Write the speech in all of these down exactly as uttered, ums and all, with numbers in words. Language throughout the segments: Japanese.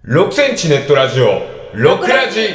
ろくセンチネットラジオろくラジ。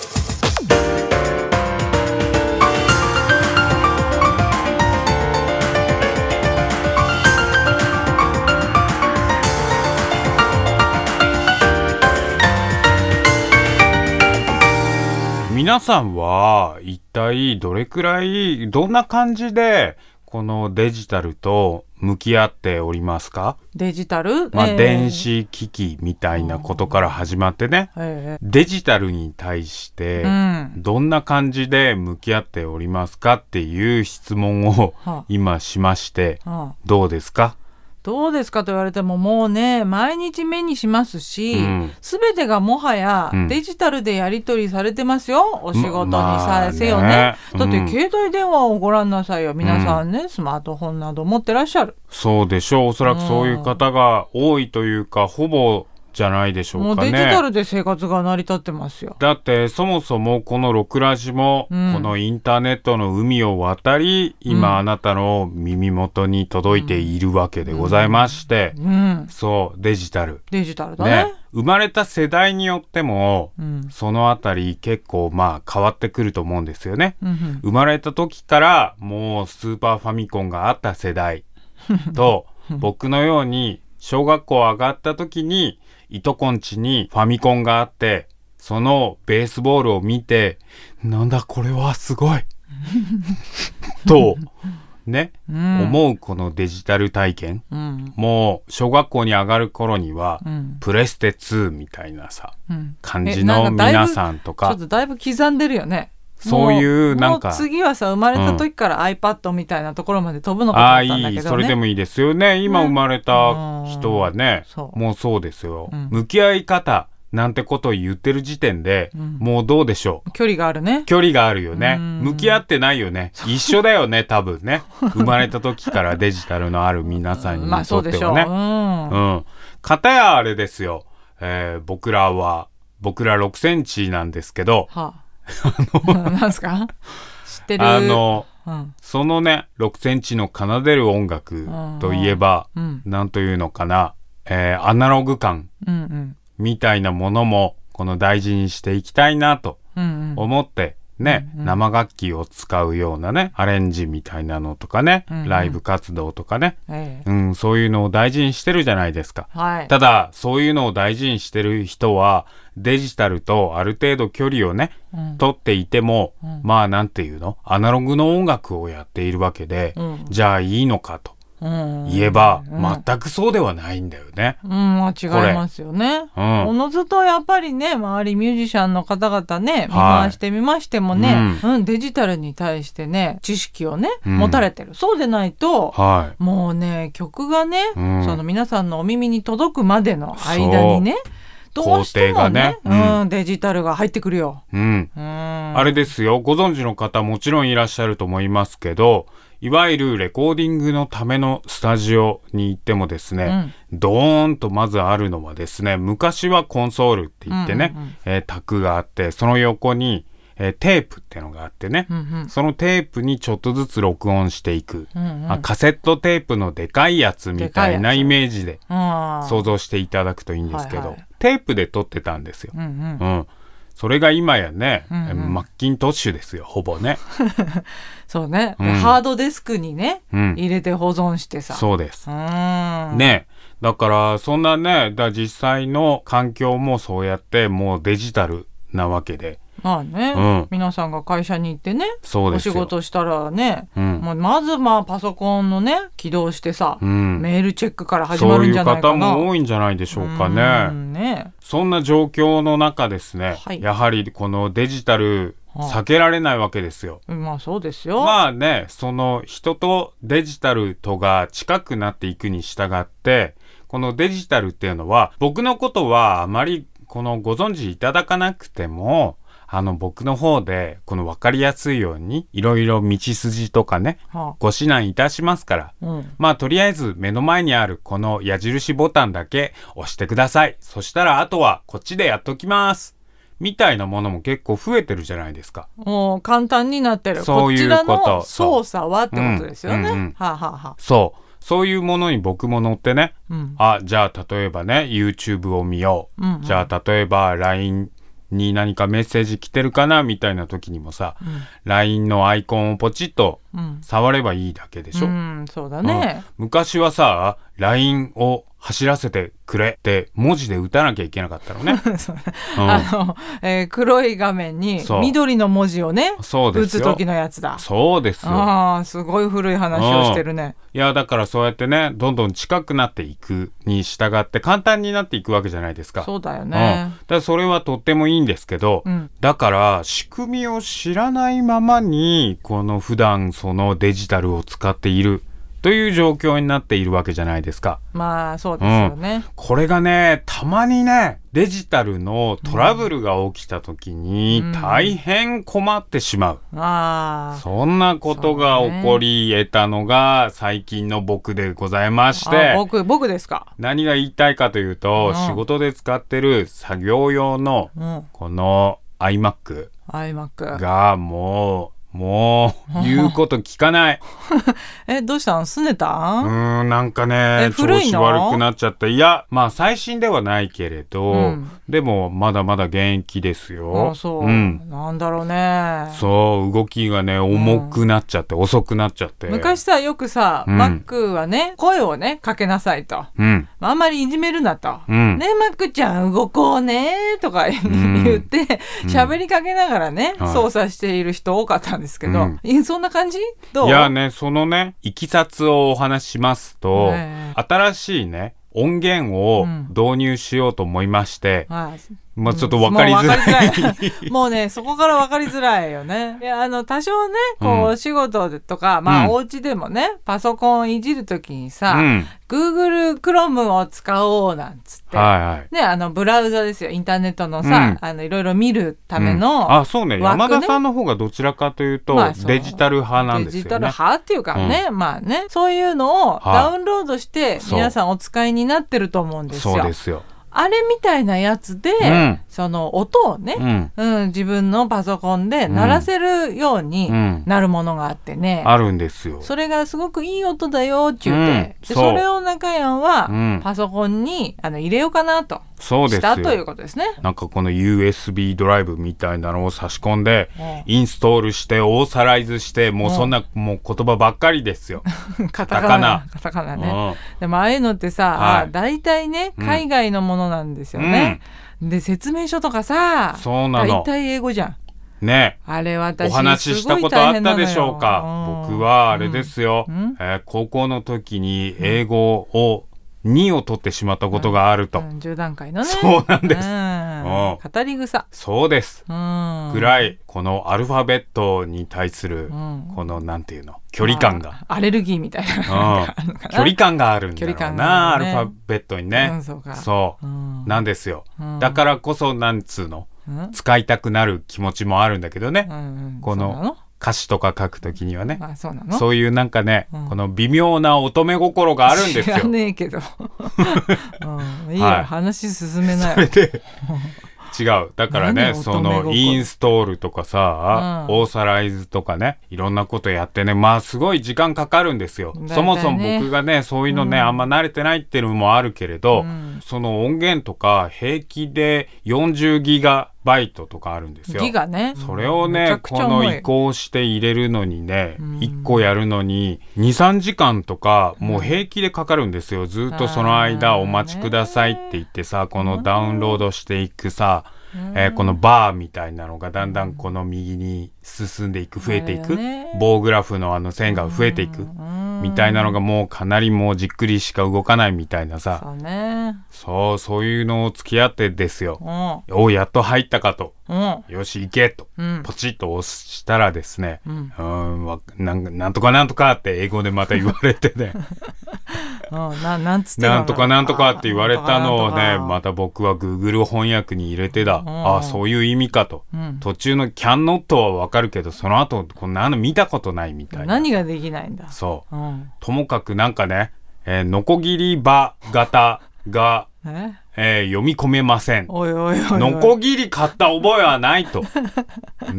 皆さんは一体どれくらいどんな感じでこのデジタルと向き合っておりますか？ デジタル、 まあえー電子機器みたいなことから始まってね、 えデジタルに対してうんどんな感じで向き合っておりますかっていう質問をは今しまして、 あはあどうですか？ どうですかと言われてももうね毎日目にしますし、 うんすべてがもはやうんデジタルでやり取りされてますよ、お仕事にまさせよね、 まあねだってうん携帯電話をご覧なさいよ皆さんね、スマートフォンなど持ってらっしゃる。 そうでしょう。おそらくそういう方が多いというか、ほぼじゃないでしょもううかね。 デジタルで生活が成り立ってますよ。 だってそもそもこのろくラジも、 うんこのインターネットの海を渡り今、 うんあなたの耳元に届いているわけでございまして、 うんそうデジタルデジタルだねね、生まれた世代によっても、 うんそのあたり結構まあ変わってくると思うんですよね。 うんうん生まれた時からもうスーパーファミコンがあった世代と僕のように小学校上がった時にいとこんちにファミコンがあって、そのベースボールを見てなんだこれはすごいとね、 うん思うこのデジタル体験、 うんもう小学校に上がる頃には、 うんプレステツーみたいなさうん感じえなのんかだいぶ皆さんとちょかっとだいぶ刻んでるよね。 そういうもなんかもう次はさ生まれた時から iPad みたいなところまで飛ぶのかとああ思ったんだけどね。 いいそれでもいいですよね。今生まれた人はね、 そうもうそうですよ、 うん向き合い方なんてことを言ってる時点で、 うんもうどうでしょう。 距離があるね。 距離があるよね。 うん向き合ってないよね。一緒だよね多分ね。生まれた時からデジタルのある皆さんにまあそとうでしょう。 ってはね。 うんうん。片やあれですよ、えー僕らは僕らろくセンチなんですけど、 はあ、なんすか知ってる。 あのうんそのねろくセンチの奏でる音楽といえば、 うんなんというのかな、えーアナログ感うんうんみたいなものもこの大事にしていきたいなとうんうん思ってね、 うんうん生楽器を使うようなねアレンジみたいなのとかね、 うんうんライブ活動とかね、 ええうん、そういうのを大事にしてるじゃないですか。 はい。 ただそういうのを大事にしてる人はデジタルとある程度距離をねうん取っていても、 うんまあなんていうのアナログの音楽をやっているわけで、 うんじゃあいいのかとうん言えば、 うん全くそうではないんだよね。 うん、まあ違いますよね。 うんおのずとやっぱりね周りミュージシャンの方々ね見回してみましてもね、うんデジタルに対してね知識をね、 うん持たれてる。そうでないとはもうね曲がね、 うんその皆さんのお耳に届くまでの間にねどうしてもね工程がねうんうん、デジタルが入ってくるよ。 い、うん、 うん、 あれですよ、ご存知の方もちろんいらっしゃると思いますけど、いわゆるレコーディングのためのスタジオに行ってもですね、ドーンとまずあるのはですね、昔はコンソールって言ってね、 うんうんうんえータクがあって、その横に、えーテープってのがあってね、 うんうんそのテープにちょっとずつ録音していく、 うんうんあカセットテープのでかいやつみたいでかいやつなイメージであー想像していただくといいんですけど、 はいはいテープで撮ってたんですよ。 うんうんうん、それが今やね、 うんうんマッキントッシュですよほぼね。 そうね、 うんハードディスクにね、 うん入れて保存してさそうです、 うんねだからそんなねだ実際の環境もそうやってもうデジタルなわけで、 まあね、 うん皆さんが会社に行ってねお仕そうですよ。 事したらね、 うんもうまずまあパソコンのね起動してさ、 うん、 メールチェックから始まそういうるんじゃないか方な。 も多いんじゃないでしょうかうね。 んねそんな状況の中ですね、 はいやはりこのデジタルはあ避けられないわけですよ。 まあそうですよ。 まあねその人とデジタルとが近くなっていくに従ってこのデジタルっていうのは僕のことはあまりこのご存知いただかなくてもあの僕の方でこの分かりやすいようにいろいろ道筋とかねはご指南いたしますから、 あうんまあとりあえず目の前にあるこの矢印ボタンだけ押してください。そしたらあとはこっちでやっときますみたいなものも結構増えてるじゃないですか。 もう簡単になってる。 そういうことこちらの操作はってことですよね。 うんうんうんはあ、はあはあ、 そうそういうものに僕も乗ってね、 うん、 あ、じゃあ例えばね YouTube を見よう、うんうん、じゃあ例えば ライン に何かメッセージ来てるかなみたいな時にもさ、うん、ライン のアイコンをポチッと触ればいいだけでしょ、 うんうん、そうだね、 うん、昔はさ ライン を走らせてくれって文字で打たなきゃいけなかったのねうん、あの、えー、黒い画面に緑の文字をね打つ時のやつだ。 そうですよ。 あーすごい古い話をしてるね。 いやだからそうやってねどんどん近くなっていくに従って簡単になっていくわけじゃないですか。 そうだよね、 うん、だからそれはとってもいいんですけど、うん、だから仕組みを知らないままにこの普段そのデジタルを使っているという状況になっているわけじゃないですか。 まあそうですよね、うん、 これがねたまにねデジタルのトラブルが起きた時に大変困ってしまう、うん、あそんなことが起こり得たのが最近の僕でございまして、 僕僕ですか。 何が言いたいかというと、うん、仕事で使ってる作業用のこの iMac がもうもう言うこと聞かないえどうしたん拗ねたん。 うーんなんかね調子悪くなっちゃって。いやまあ最新ではないけれど、うん、でもまだまだ現役ですよ。 あそう、うん、なんだろうね。 そう動きがね重くなっちゃって、うん、遅くなっちゃって。 昔さよくさ、うん、Mac はね声をねかけなさいと、うん、あんまりいじめるなと、うん、ね Mac ちゃん動こうねとか言って喋、うん、りかけながらね、うん、操作している人多かったんですけど、うん、そんな感じどう？ いやねそのねいきさつをお話ししますと、えー、新しいね音源を導入しようと思いまして、うんはいまあ、ちょっと分かりづらい、 うん、もうねそこから分かりづらいよね。いやあの多少ねこう仕事とか、うん、まあお家でもねパソコンいじるときにさ、うん、Google Chrome を使おうなんつって、はいはいね、あのブラウザですよインターネットのさ、うん、あのいろいろ見るための、 うん、あそうね山田さんの方がどちらかというと、まあ、デジタル派なんですよね。 デジタル派っていうかね、うん、まあねそういうのをダウンロードして皆さんお使いになってると思うんですよ。 そうですよ。 あれみたいなやつで、うん、その音をね、うんうん、自分のパソコンで鳴らせるようになるものがあってね、 うん、あるんですよ。 それがすごくいい音だよって言って、うん、で そ, それを中山はパソコンにあの入れようかなとそうですよしたということですね。 なんかこの ユーエスビー ドライブみたいなのを差し込んで、うん、インストールしてオーサライズしてもうそんな、うん、もう言葉ばっかりですよカタカナカタカナね、うん、でもああいうのってさ、はい、大体ね海外のものなんですよね、うん、で説明書とかさそうなの大体英語じゃんね。 あれ私お話ししたことあったでしょうか。僕はあれですよ、うんえー、高校の時に英語をにを取ってしまったことがあると、うんうん、 じゅう段階のねそうなんです、うんうん、語り草そうです、うん、ぐらいこのアルファベットに対する、うん、このなんていうの距離感がアレルギーみたいな、 うん、距離感があるんだろうな、ね、アルファベットにね、うん、そうかそう、うん、なんですよ、うん、だからこそなんつうの、うん、使いたくなる気持ちもあるんだけどね、うんうん、この歌詞とか書くときにはね、あ、そうなの？そういうなんかね、うん、この微妙な乙女心があるんですよ。 知らねえけど、うん、いいよ、はい、話進めない。 それで違うだからねそのインストールとかさ、うん、オーサライズとかねいろんなことやってねまあすごい時間かかるんですよ、ね、そもそも僕がねそういうのね、うん、あんま慣れてないっていうのもあるけれど、うん、その音源とか平気でよんじゅうギガバイトとかあるんですよ。 ギガね。 それをねこの移行して入れるのにね、うん、いっこやるのに にさんじかんとかもう平気でかかるんですよ。ずっとその間お待ちくださいって言ってさこのダウンロードしていくさ、えー、このバーみたいなのがだんだんこの右に進んでいく増えていく、棒グラフのあの線が増えていくみたいなのがもうかなりもうじっくりしか動かないみたいなさ、 そうね、 そうそういうのを付き合ってですよ、うん、おやっと入ったかと、うん、よし行けと、うん、ポチッと押したらですね、うん、うんなん、なんとかなんとかって英語でまた言われてねうん、な, なんつってなんとかなんとかって言われたのをねまた僕は Google 翻訳に入れてだ、うん、あそういう意味かと、うん、途中の can not はわかるけどその後こんなの見たことないみたいな。 何ができないんだ。 そう、うん、ともかくなんかね、えー、ノコギリ刃型がええー、読み込めません。 おいおいおいおいノコギリ買った覚えはないとね、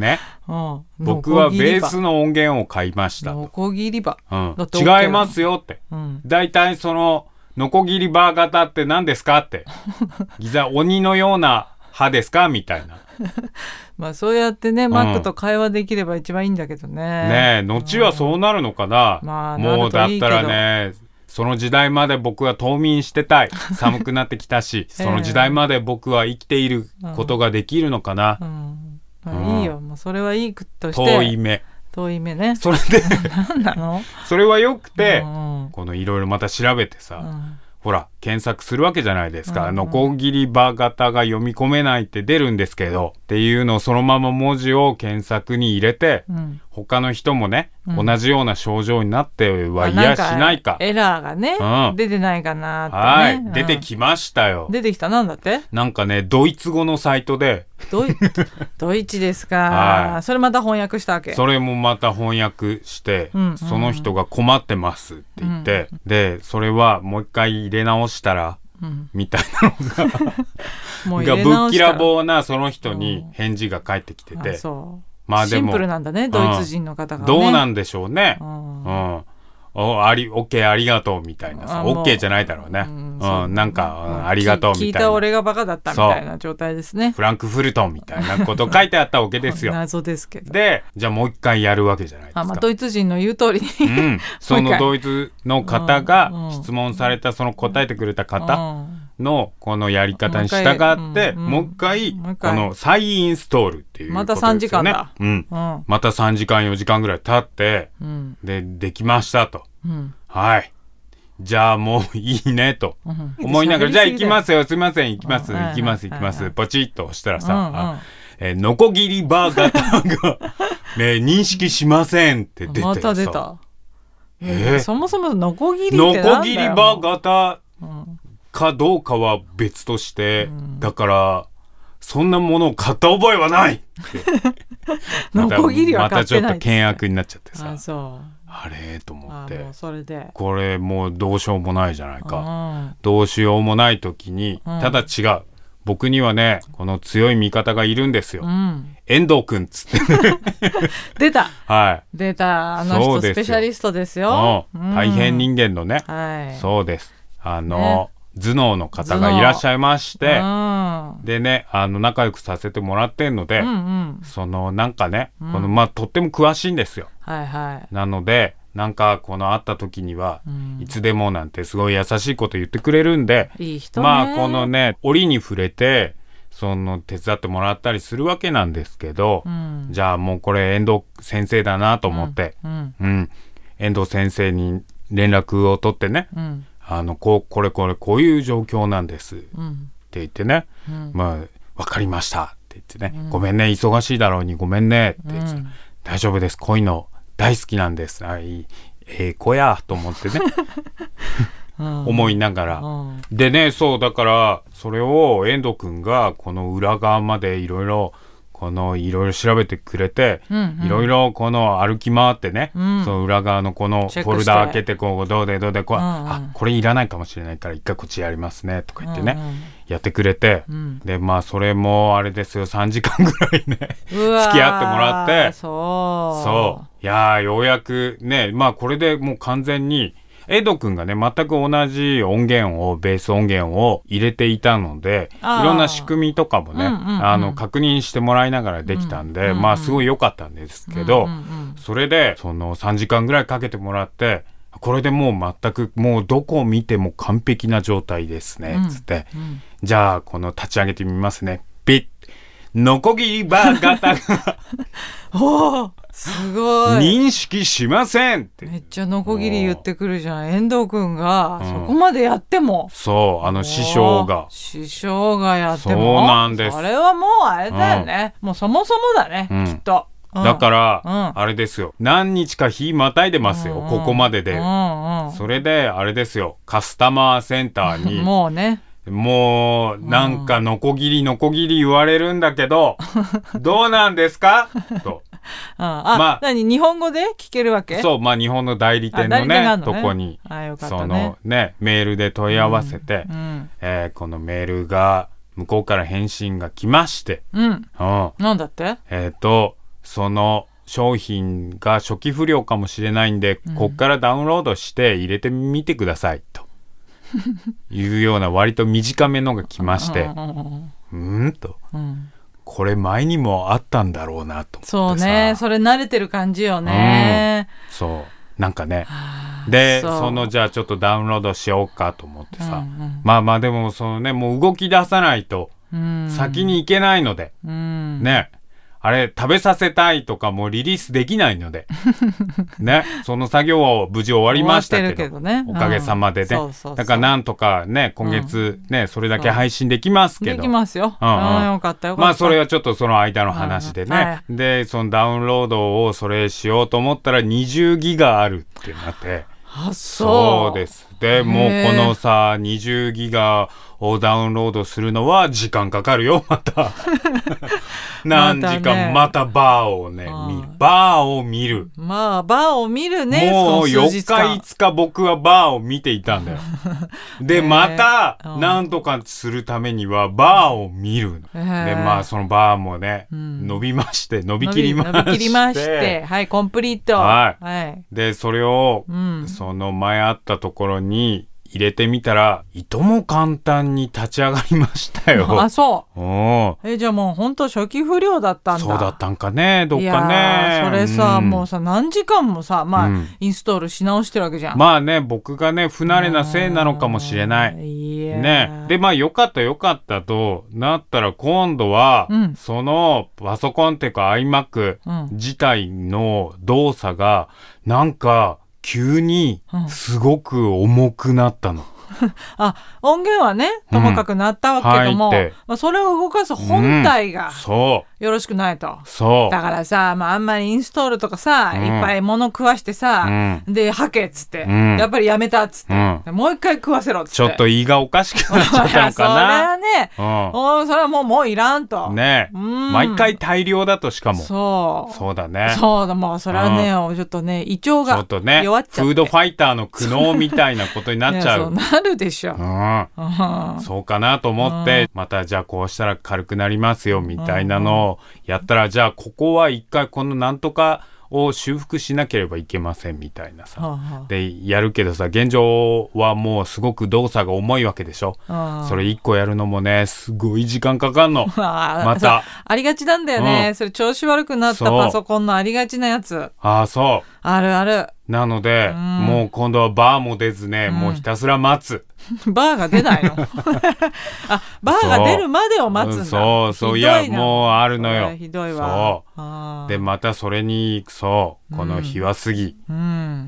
うん、 僕はベースの音源を買いましたと。 ノコギリバ、 うん、 だって OK 違いますよって、 うん、 だいたいそのノコギリバー型って何ですかってギザ鬼のような歯ですかみたいなまあそうやってね、うん、マックと会話できれば一番いいんだけどね。 ねえ後はそうなるのかな、うん、 まあ、 もうだったらねその時代まで僕は冬眠してたい寒くなってきたしその時代まで僕は生きていることができるのかな、うんうんまあ、いいよ、もうそれはいいとして遠い目遠い目ね。 それで何なのそれはよくて、 うんうん、 このいろいろまた調べてさ、うんほら検索するわけじゃないですか、うんうん、ノコギリバ型が読み込めないって出るんですけどっていうのをそのまま文字を検索に入れて、うん、他の人もね、うん、同じような症状になってはいやしないかエラーがね、うん、出てないかなってね。 はい、 うん、 出てきましたよ。 出てきた。なんだってなんかねドイツ語のサイトでドイドイツですか、はい、それまた翻訳したわけ。 それもまた翻訳して、うんうん、その人が困ってますって言って、うん、でそれはもう一回入れ直したら、うん、みたいなのがもうがぶっきらぼうなその人に返事が返ってきてて、うん、あそうまあでもシンプルなんだねドイツ人の方がね、 どうなんでしょうね、うんうんおあり OK ありがとうみたいなさ OK じゃないだろうね、うんうん、なんか、うん、ありがとうみたいな聞いた俺がバカだったみたいな状態ですね。 フランクフルトみたいなこと書いてあったわけですよ謎ですけど。 でじゃあもう一回やるわけじゃないですか。 あ、まあ、ドイツ人の言う通りに、うん、 そのドイツの方が質問されたその答えてくれた方のこのやり方に従ってもう一回この再インストールっていうことですよね。 またさんじかんだ、 うんうん、またさんじかんよじかんぐらい経って、うん、でできましたと、うん、はいじゃあもういいねと思いながら、うん、じゃあ行きますよすいません行きます、うん、行きます行きます、はいはい、ポチッと押したらさ、うんうんえー、ノコギリバー型が、ね、認識しませんって出てさまた出た、えー、そもそもノコギリってなんだよ。 ノコギリバー型かどうかは別として、うん、だからそんなものを買った覚えはないってノコギリは買ってない、 またちょっと険悪になっちゃってさあそうあれと思ってもうそれでこれもうどうしようもないじゃないか。どうしようもない時に、うん、ただ違う僕にはねこの強い味方がいるんですよ、うん、遠藤くんっつって出た、 はい、 出たあの人スペシャリストですよ、 うん、大変人間のね、はい、そうですあの、ね頭脳の方がいらっしゃいまして、うん、でねあの仲良くさせてもらってんので、うんうん、そのなんかね、うん、このまあとっても詳しいんですよ、はいはい、なのでなんかこの会った時には、うん、いつでもなんてすごい優しいこと言ってくれるんでいい人ね。 まあこのね折に触れてその手伝ってもらったりするわけなんですけど、うん、じゃあもうこれ遠藤先生だなと思って、うんうん、遠藤先生に連絡を取ってね、うんあのこうこれこれこういう状況なんです、うん、って言ってね、うん、まあ分かりましたって言ってね、うん、ごめんね忙しいだろうにごめんねって言って、うん、大丈夫ですこういうの大好きなんですあいいええ子やと思ってねうん、思いながら、うん、でねそうだからそれを遠藤くんがこの裏側までいろいろこのいろいろ調べてくれていろいろこの歩き回ってね、うん、その裏側のこのフォルダ開けてこうどうでどうでこう、うんうん、あこれいらないかもしれないから一回こっちやりますねとか言ってね、うんうん、やってくれて、うん、でまあそれもあれですよさんじかんぐらいね付き合ってもらってそうそういやようやくねまあこれでもう完全にエド君がね全く同じ音源をベース音源を入れていたのでいろんな仕組みとかもね、うんうんうん、あの確認してもらいながらできたんで、うんうん、まあすごい良かったんですけど、うんうんうん、それでそのさんじかんぐらいかけてもらってこれでもう全くもうどこを見ても完璧な状態ですね、うん、つって、うん、じゃあこの立ち上げてみますねピッノコギリバー型がおーすごい認識しませんってめっちゃノコギリ言ってくるじゃん遠藤くんが、うん、そこまでやってもそうあの師匠が師匠がやってもそうなんですそれはもうあれだよね、うん、もうそもそもだね、うん、きっと、うん、 だから、うん、あれですよ何日か日またいでますよ、うん、ここまでで、うんうん、それであれですよカスタマーセンターにもうねもうなんかノコギリノコギリ言われるんだけど、うん、どうなんですかとああ、まあ、何日本語で聞けるわけ？ そうまあ日本の代理店の ね, のねとこにあよかった、ね、 そのねメールで問い合わせて、うんうんえー、このメールが向こうから返信が来まして、 うんうん、なんだって？ えっ、ー、とその商品が初期不良かもしれないんで、うん、こっからダウンロードして入れてみてくださいというような割と短めのが来ましてうんと、うん、これ前にもあったんだろうなと思ってさ。 そうね、それ慣れてる感じよね、 うん、そうなんかねで そ, そのじゃあちょっとダウンロードしようかと思ってさ、うんうん、まあまあでもそのねもう動き出さないと先に行けないので、うん、ねあれ食べさせたいとかもリリースできないのでねその作業は無事終わりましたけ ど, けど、ね、おかげさまでね、うん、そうそうそうだからなんとかね今月ね、うん、それだけ配信できますけどできますよ、うんうん、よかったよかった。 まあそれはちょっとその間の話でね、うんはい、でそのダウンロードをそれしようと思ったらにじゅうギガあるってなって。 あ、そう。 そうですでもうこのさにじゅうギガをダウンロードするのは時間かかるよまた何時間 ま, ね、またバーをね見るバーを見るまあバーを見るね。 もうよっかいつか僕はバーを見ていたんだよでまた何とかするためにはバーを見るのでまあそのバーもね、うん、伸びまして伸びきりまして伸びきりましてはいコンプリート、 はいはい、でそれを、うん、その前あったところにに入れてみたらいとも簡単に立ち上がりましたよ。 あ、そうえじゃあもうほんと初期不良だったんだ。 そうだったんかねどっかね。 それさ、うん、もうさ何時間もさまあ、うん、インストールし直してるわけじゃん。 まあね僕がね不慣れなせいなのかもしれないね。でまあよかったよかったとなったら今度は、うん、そのパソコンっていうか iMac 自体の動作がなんか急にすごく重くなったの、うん、 あ音源はねともかくなったわけども、うんまあ、それを動かす本体が、うん、そうよろしくないと。そうだからさ、まあ、あんまりインストールとかさ、うん、いっぱい物食わしてさ、うん、ではけっつって、うん、やっぱりやめたっつって、うん、もう一回食わせろっつってちょっと胃がおかしくなっちゃったのかなそれはね、うん、おそれはもうもういらんとね、うん、毎回大量だとしかもそうそうだねそうだもうそれはね、うん、ちょっとね胃腸が弱っちゃって、ね、 フードファイターの苦悩みたいなことになっちゃうそうなるでしょ、うんうん、そうかなと思って、うん、またじゃあこうしたら軽くなりますよみたいなのをやったら、じゃあここは一回このなんとかを修復しなければいけませんみたいなさ、はあはあ、でやるけどさ現状はもうすごく動作が重いわけでしょ、はあ、それいっこやるのもねすごい時間かかんのまたありがちなんだよね、うん、それ調子悪くなったパソコンのありがちなやつ。 ああそうあるある。 なので、うん、もう今度はバーも出ずね、うん、もうひたすら待つバーが出ないのあバーが出るまでを待つんだ。 そうそういやもうあるのよ。 ひどいわ。 そうでまたそれにそうこの日は過ぎ、うん、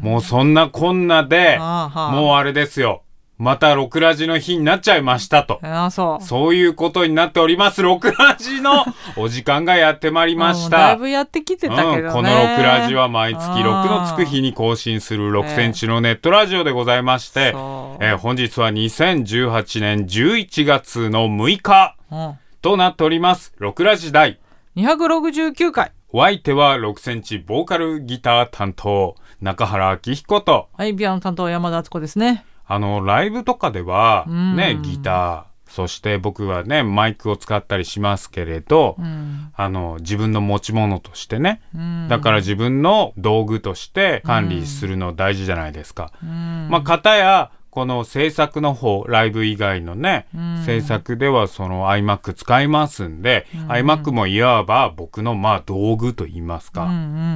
もうそんなこんなで、うん、もうあれですよまたロクラジの日になっちゃいましたと。 あそうそういうことになっております。ロクラジのお時間がやってまいりましただいぶやってきてたけどね、 うん、このロクラジは毎月ろくのつく日に更新するろくセンチのネットラジオでございまして、えーえー、本日はにせんじゅうはちねんじゅういちがつのむいかとなっております。ロクラジ第にひゃくろくじゅうきゅうかい。 お相手はろくセンチボーカルギター担当中原明彦と、 はいピアノ担当山田敦子ですね。 あのライブとかではねギターそして僕はねマイクを使ったりしますけれど、うん、あの自分の持ち物としてね、うん、だから自分の道具として管理するの大事じゃないですか、うん、まあ片やこの制作の方ライブ以外のね、うん、制作ではその iMac 使いますんで、うん、iMac もいわば僕のまあ道具と言いますか、うんうん、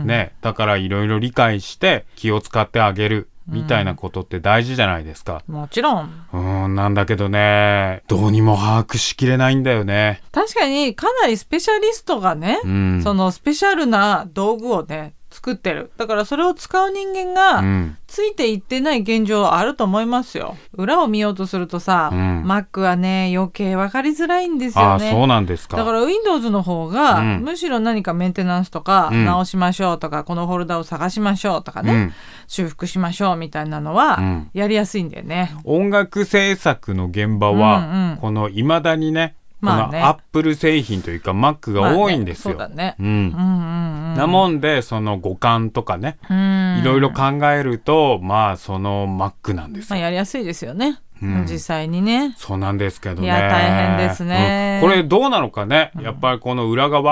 ねだからいろいろ理解して気を使ってあげるみたいなことって大事じゃないですか、 うん、もちろんうんなんだけどねどうにも把握しきれないんだよね。 確かにかなりスペシャリストがね、うん、そのスペシャルな道具をね作ってる。だからそれを使う人間がついていってない現状あると思いますよ。裏を見ようとするとさ、うん、Mac はね余計分かりづらいんですよね。 あ、そうなんですか。 だから Windows の方が、うん、むしろ何かメンテナンスとか、うん、直しましょうとかこのフォルダを探しましょうとかね、うん、修復しましょうみたいなのはやりやすいんだよね、 うん、音楽制作の現場は、うんうん、この未だにねまあね、このアップル製品というか Mac が多いんですよ、 まあね、そうだね、 うんうんうんうん、なもんでその互換とかねいろいろ考えるとまあその Mac なんですよ、 まあ、やりやすいですよね、うん、実際にね。 そうなんですけどね。 いや大変ですね、 うん、これどうなのかね、やっぱりこの裏側、うん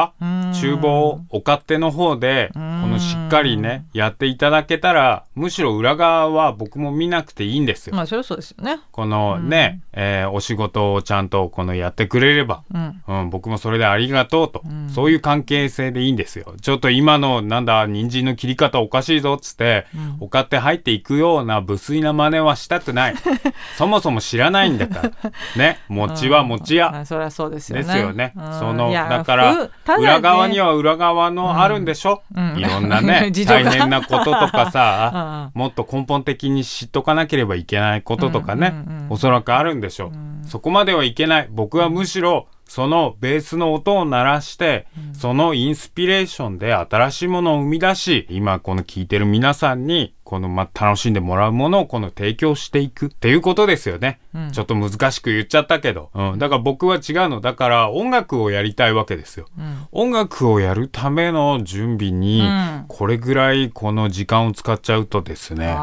厨房お勝手の方でこのしっかりねやっていただけたら、むしろ裏側は僕も見なくていいんですよ。 まあそれはそうですよね。 このね、うんえー、お仕事をちゃんとこのやってくれれば、うんうん、僕もそれでありがとうと、うん、そういう関係性でいいんですよ。ちょっと今のなんだ人参の切り方おかしいぞっつって、うん、お勝手入っていくような無粋な真似はしたくないそもそも知らないんだからね、餅は餅屋、 うん、そりゃそうですよね。 ですよね。そのだから裏側には裏側のあるんでしょ、うんうん、いろんなね大変なこととかさもっと根本的に知っとかなければいけないこととかね、うんうんうん、おそらくあるんでしょう、うん、そこまではいけない。僕はむしろそのベースの音を鳴らして、うん、そのインスピレーションで新しいものを生み出し、今この聞いてる皆さんにこの、ま、楽しんでもらうものをこの提供していくっていうことですよね、うん、ちょっと難しく言っちゃったけど、うん、だから僕は違うの。だから音楽をやりたいわけですよ、うん、音楽をやるための準備にこれぐらいこの時間を使っちゃうとですね、うん、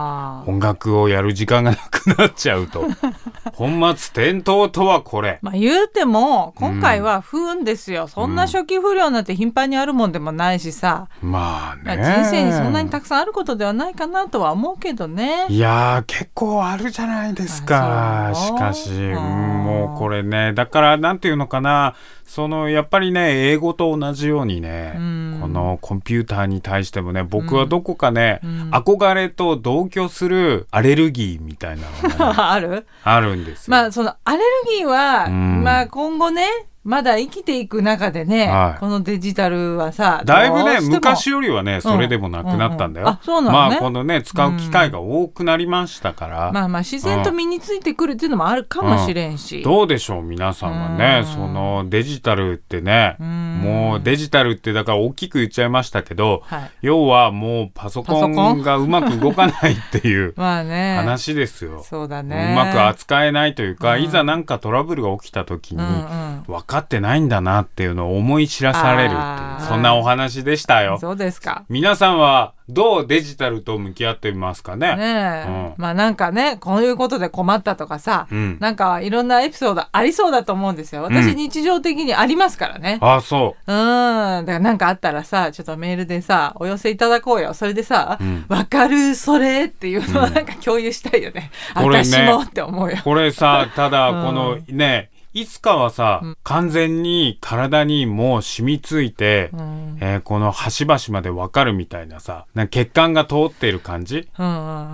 音楽をやる時間がなくなっちゃうと本末転倒とはこれ、 まあ、言うても今回は不運ですよ、うん、そんな初期不良なんて頻繁にあるもんでもないしさ、 うん、まあね、 まあ、人生にそんなにたくさんあることではないかなとは思うけどね。 いやー結構あるじゃないですか。しかし、うん、もうこれね、だからなんていうのかな、そのやっぱりね英語と同じようにね、うん、このコンピューターに対してもね僕はどこかね、うん、憧れと同居するアレルギーみたいなのが、ね、 あるあるんですよ。 まあそのアレルギーは、うん、まあ今後ねまだ生きていく中でね、はい、このデジタルはさだいぶね昔よりはねそれでもなくなったんだよ、うんうんうん、あそうなのね、まあこのね使う機会が多くなりましたから、 うん、まあまあ自然と身についてくるっていうのもあるかもしれんし、 うん、どうでしょう皆さんはね、うん、そのデジタルってね、うん、もうデジタルってだから大きく言っちゃいましたけど、はい、要はもうパソコンがうまく動かないっていう話ですよ。 そうだね、 うまく扱えないというか、うん、いざなんかトラブルが起きた時に、うんうん、分かってないんだなっていうのを思い知らされるっていうそんなお話でしたよ。 そうですか。 皆さんはどうデジタルと向き合ってみますかね。 ねえ、うん、まあなんかねこういうことで困ったとかさ、うん、なんかいろんなエピソードありそうだと思うんですよ。私、うん、日常的にありますからね。 あ、そう。 うん。だからなんかあったらさちょっとメールでさお寄せいただこうよ。それでさ、うん、分かるそれっていうのをなんか共有したいよね。うん、私もって思うよ。 これさただこのね、うんいつかはさ、うん、完全に体にもう染みついて、うんえー、この端々まで分かるみたいなさなんか血管が通っている感じ、うん、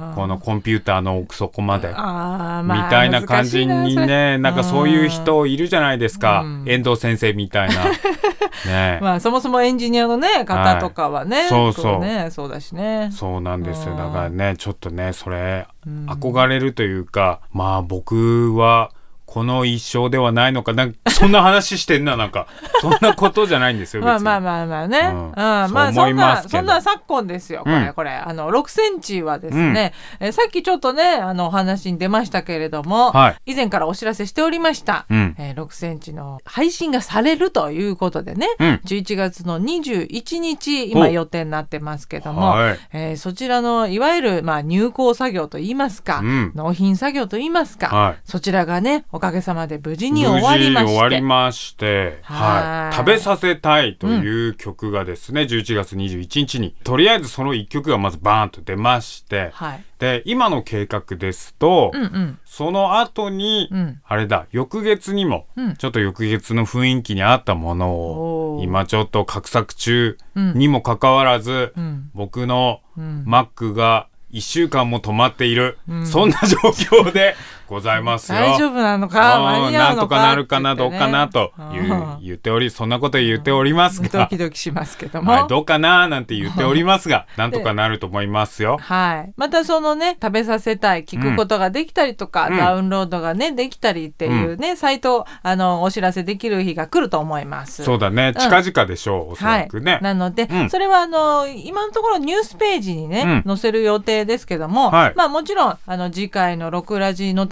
このコンピューターの奥底まで、まあ、みたいな感じにねなんかそういう人いるじゃないですか、うん、遠藤先生みたいな、ねまあ、そもそもエンジニアの、ね、方とかはね、はい、 そうそう、 ね、そうだしねそうなんですよ。だからねちょっとねそれ憧れるというか、うん、まあ僕はこの一生ではないのかなんかそんな話してんななんかそんなことじゃないんですよ別にまあまあまあまあね、うんうん、まあそんなそんな昨今ですよこれ、うん、これあのろくセンチはですね、うん、えさっきちょっとねあのお話に出ましたけれども、はい、以前からお知らせしておりました、うんえー、ろくセンチの配信がされるということでね、うん、じゅういちがつのにじゅういちにち今予定になってますけども、はいえー、そちらのいわゆる、まあ、入稿作業といいますか、うん、納品作業といいますか、はい、そちらがねおかげさまで無事に終わりまして無事終わりまして、はい、食べさせたいという曲がですね、うん、じゅういちがつにじゅういちにちにとりあえずそのいっきょくがまずバーンと出まして、はい、で今の計画ですと、うんうん、その後に、うん、あれだ翌月にも、うん、ちょっと翌月の雰囲気に合ったものを今ちょっと画策中にもかかわらず、うん、僕の Mac がいっしゅうかんも止まっている、うん、そんな状況でございますよ。 大丈夫なのか間に合うのかなんとかなるかな、ね、どうかなという言っておりそんなこと言っておりますが、 ドキドキしますけども、 はい、どうかななんて言っておりますがなんとかなると思いますよ。 はい、またそのね食べさせたい聞くことができたりとか、うん、ダウンロードがねできたりっていうね、うん、サイトあのお知らせできる日が来ると思います。 そうだね近々でしょう、うん、おそらくね、はい、 なので、うん、それはあの今のところニュースページにね、うん、載せる予定ですけども、はい、まあもちろんあの次回のろくラジの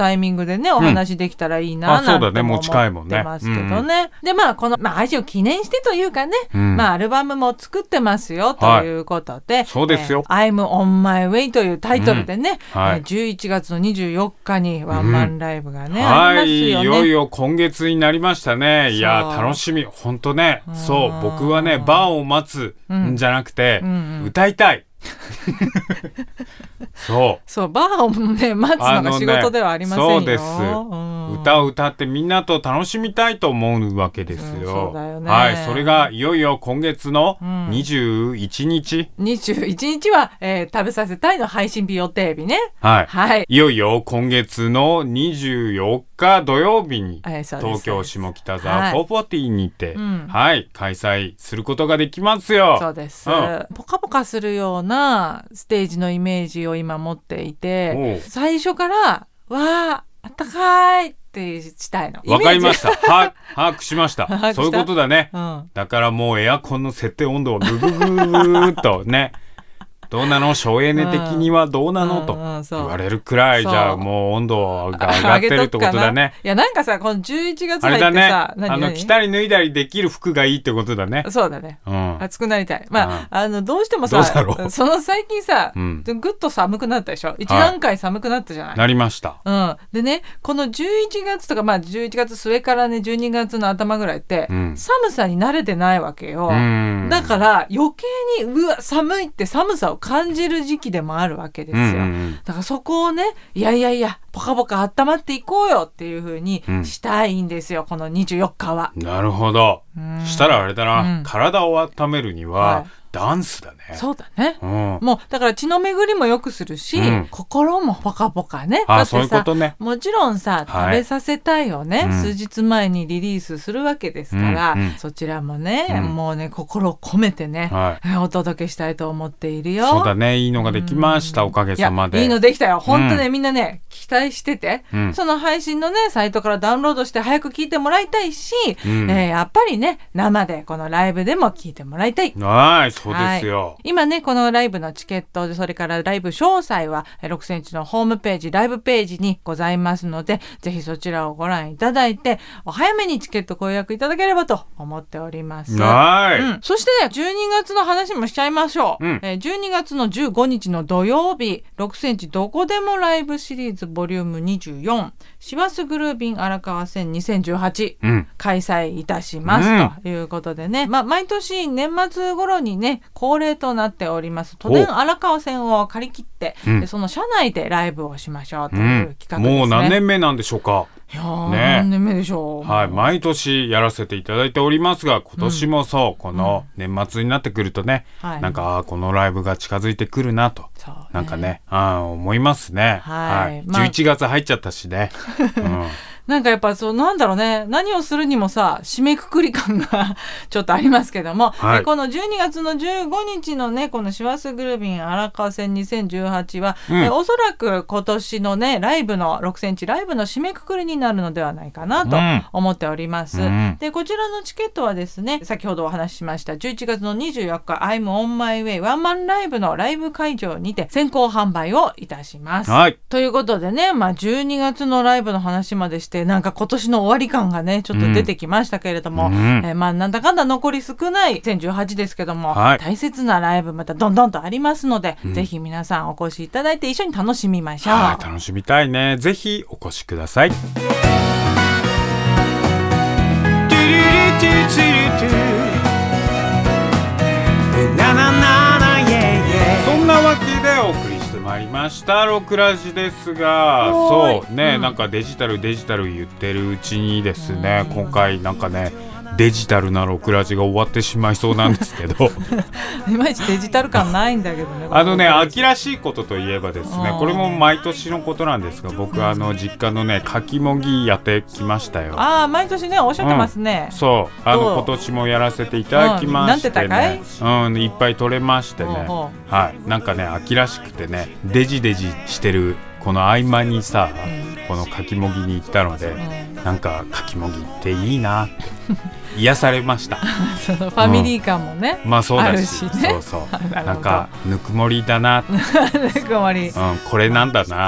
タイミングでねお話できたらいいななんて思ってますけどね。でまあこの、まあ、愛を記念してというかね、うん、まあアルバムも作ってますよということで、はい、 そうですよ、 えー、I'm on my way というタイトルでね、うんはい、じゅういちがつのにじゅうよっかにワンマンライブがね、うん、ありますよね。 はい、いよいよ今月になりましたね。いや楽しみ本当ね。そう僕はねバーを待つんじゃなくて、うんうんうん、歌いたいそうそうバーを、ね、待つのが仕事ではありませんよ、 ね、そうです、うん、歌を歌ってみんなと楽しみたいと思うわけですよ、うん、そうだよね。はい、それがいよいよ今月のにじゅういちにち、 うん、にじゅういちにちは、えー、食べさせたいの配信日予定日ね。 はい、はい、いよいよ今月のにじゅうよっか土曜日に、はい、東京下北沢フォーフォーティーにて、はいはい、開催することができますよ。 そうです、うん、ポカポカするようなステージのイメージを今持っていて、最初からわーあったかいってしたいの。 わかりました。は把握しました。そういうことだね、うん、だからもうエアコンの設定温度をグググーっとねどうなの省エネ的にはどうなの、うん、と言われるくらい、じゃあもう温度が上がってるってことだね。 いやなんかさこのじゅういちがつ入ってさ、あれだね、あの着たり脱いだりできる服がいいってことだね。 そうだね、うん、暑くなりたい。まあ、うん、あのどうしてもさその最近さ、うん、ぐっと寒くなったでしょ。一段階寒くなったじゃない、はい、 なりました、 うん、でねこのじゅういちがつとか、まあ、じゅういちがつ末からねじゅうにがつの頭ぐらいって、うん、寒さに慣れてないわけよ。だから余計にうわ寒いって寒さを感じる時期でもあるわけですよ、うんうんうん、だからそこをねいやいやいやポカポカ温まっていこうよっていう風にしたいんですよ、うん、このにじゅうよっかは。 なるほど、したらあれだな、うん、体を温めるには、はい、ダンスだね。 そうだね、うん、もうだから血の巡りも良くするし、うん、心もポカポカね。だってさ、そういうことね、もちろんさ食べさせたいをね、はい、数日前にリリースするわけですから、うんうん、そちらもね、うん、もうね心を込めてね、はい、お届けしたいと思っているよ。 そうだね、いいのができました、うん、おかげさまで。 いやいいのできたよ本当ね、うん、みんなね期待してて、うん、その配信のねサイトからダウンロードして早く聞いてもらいたいし、うん、えー、やっぱりね生でこのライブでも聞いてもらいたい。 はい、そうですよ、はい、 今ねこのライブのチケット、それからライブ詳細はろくセンチのホームページライブページにございますので、ぜひそちらをご覧いただいてお早めにチケットご予約いただければと思っております。 はい、 うん、そしてねじゅうにがつの話もしちゃいましょう、うん、えー、じゅうにがつのじゅうごにちの土曜日ろくセンチどこでもライブシリーズボリュームにじゅうよん師走グルービン荒川線にせんじゅうはち、うん、開催いたします、うん、ということでね、まあ、毎年年末頃にね恒例となっております都電荒川線を借り切って、うん、でその車内でライブをしましょうという企画ですね、うん、 もう何年目なんでしょうか。 いやー、ね、何年目でしょう。 はい、毎年やらせていただいておりますが、今年もそう、うん、この年末になってくるとね、うん、なんかあこのライブが近づいてくるなと、ね、なんかねあ思いますね。はい、はい、まあ、じゅういちがつ入っちゃったしね、うん、 なんかやっぱそうなんだろうね、何をするにもさ締めくくり感がちょっとありますけども、はい、このじゅうにがつのじゅうごにちのねこの師走グルービン荒川線にせんじゅうはちは、うん、えおそらく今年のねライブのろくセンチライブの締めくくりになるのではないかなと思っております、うん、でこちらのチケットはですね先ほどお話ししましたじゅういちがつのにじゅうよっか I'm on my way ワンマンライブのライブ会場にて先行販売をいたします、はい、ということでね、まあ、じゅうにがつのライブの話までしてなんか今年の終わり感がねちょっと出てきましたけれども、うんえー、まあなんだかんだ残り少ないせんじゅうはちですけども、はい、大切なライブまたどんどんとありますので、うん、ぜひ皆さんお越しいただいて一緒に楽しみましょう。 はい、楽しみたいね。ぜひお越しください。そんなわけでお送りしてまいりましたロクラジですが、そうね、うん、なんかデジタルデジタル言ってるうちにですね、今回なんかねデジタルなロクラジが終わってしまいそうなんですけどいまいちデジタル感ないんだけどねあのね秋らしいことといえばですね、これも毎年のことなんですが、僕あの実家のねかきもぎやってきましたよ。 ああ毎年ねおっしゃってますね、 うん、そうあの今年もやらせていただきましてね、うん、なんて高い、うん、いっぱい取れましてね、はい、なんかね秋らしくてねデジデジしてるこの合間にさ、うん、このかきもぎに行ったので、うん、なんかかきもぎっていいなって癒されましたそのファミリー感もね、 うん、まあそうだし、あるしね、そうそうな, なんかぬくもりだなぬくもり、 うん、これなんだな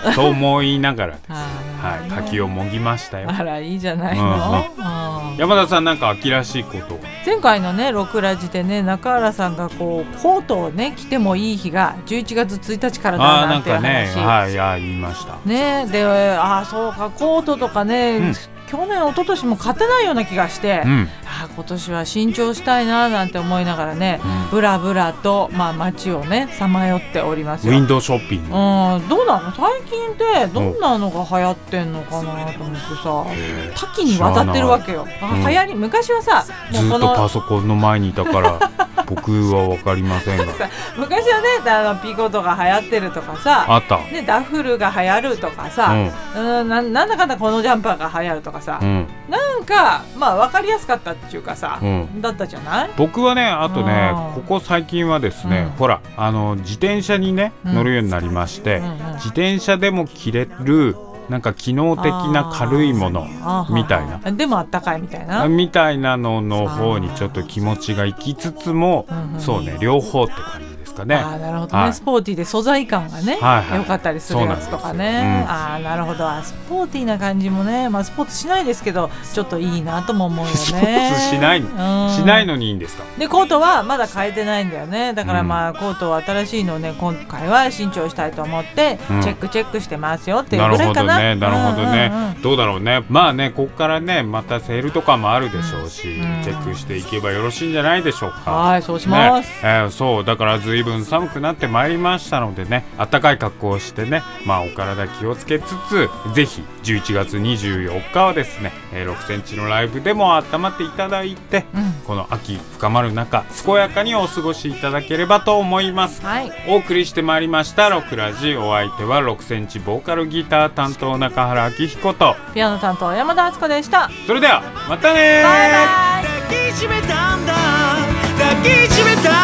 と思いながらですあはい、柿をもぎましたよ。 あらいいじゃないの、うんうん、 山田さんなんか秋らしいこと前回のねろくラジでね中原さんがこうコートをね着てもいい日がじゅういちがつついたちからだなんていう話。あなんかね、はい、いや言いましたね。であそうかコートとかね、うん、去年一昨年も買ってないような気がして、うん、あ今年は新調したいななんて思いながらね、うん、ブラブラと、まあ、街をねさまよっておりますよ。 ウィンドウショッピング、 うん、どうなの最近ってどんなのが流行ってんのかなと思ってさ、多岐にわたってるわけよ。あ、流行り、昔はさもうこのずっとパソコンの前にいたから僕は分かりませんが昔はねあのピコートが流行ってるとかさあった、 ね、ダッフルが流行るとかさ、うん、うん な, なんだかんだこのジャンパーが流行るとかさ、うん、なんかまあ分かりやすかったっていうかさ、うん、だったじゃない。 僕はねあとねここ最近はですね、うん、ほらあの自転車にね乗るようになりまして、うんうんうん、自転車でも着れるなんか機能的な軽いものみたいなでもあったかいみたいなみたいなのの方にちょっと気持ちがいきつつも、うんうん、そうね両方って感じですかね。 あなるほどね、はい、スポーティーで素材感がね、はいはい、良かったりするやつとかね、うん、あなるほど。スポーティーな感じもね、まあ、スポーツしないですけどちょっといいなとも思うよね。 スポーツしない、うん、しないのにいいんですか。 でコートはまだ変えてないんだよね。だからまあ、うん、コートは新しいのをね今回は新調したいと思って、うん、チェックチェックしてますよっていうぐらいかな。 なるほどねなるほどね、うんうんうん、どうだろうね。まあねここからねまたセールとかもあるでしょうし、うん、チェックしていけばよろしいんじゃないでしょうか。 はいそうします、 ねえー、そうだからずいぶん寒くなってまいりましたのでね暖かい格好をしてねまあお体気をつけつつぜひじゅういちがつにじゅうよっかはですね、えー、ろくセンチのライブでも温まっていただいて、うん、この秋深まる中健やかにお過ごしいただければと思います、はい、お送りしてまいりましたろくラジ。お相手はろくセンチボーカルギター担当中原明彦とピアノ担当山田敦子でした。 それではまたね。 バイバイ。 抱きしめたんだ抱きしめた